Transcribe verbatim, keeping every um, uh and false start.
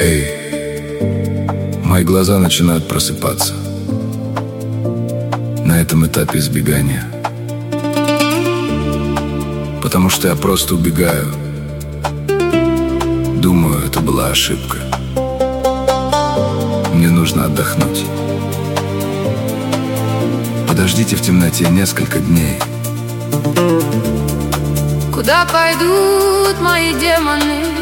Эй, мои глаза начинают просыпаться на этом этапе избегания, потому что я просто убегаю. Думаю, это была ошибка. Мне нужно отдохнуть. Подождите в темноте несколько дней. Куда пойдут мои демоны?